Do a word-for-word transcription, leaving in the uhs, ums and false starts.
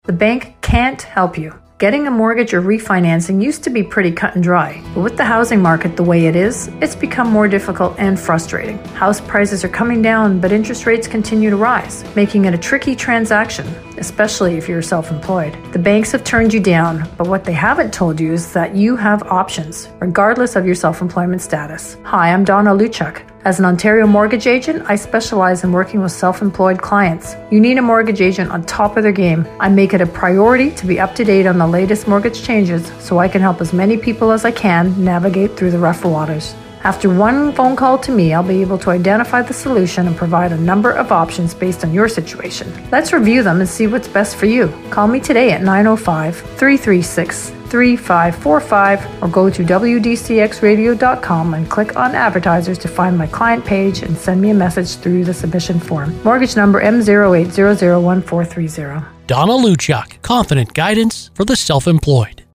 The bank can't help you. Getting a mortgage or refinancing used to be pretty cut and dry, but with the housing market the way it is, it's become more difficult and frustrating. House prices are coming down, but interest rates continue to rise, making it a tricky transaction, especially if you're self-employed. The banks have turned you down, but what they haven't told you is that you have options, regardless of your self-employment status. Hi, I'm Donna Luchuk. As an Ontario mortgage agent, I specialize in working with self-employed clients. You need a mortgage agent on top of their game. I make it a priority to be up to date on the latest mortgage changes so I can help as many people as I can navigate through the rough waters. After one phone call to me, I'll be able to identify the solution and provide a number of options based on your situation. Let's review them and see what's best for you. Call me today at nine oh five, three three six, three five four five or go to w d c x radio dot com and click on advertisers to find my client page and send me a message through the submission form. Mortgage number M zero eight zero zero one four three zero. Donna Luchuk, confident guidance for the self-employed.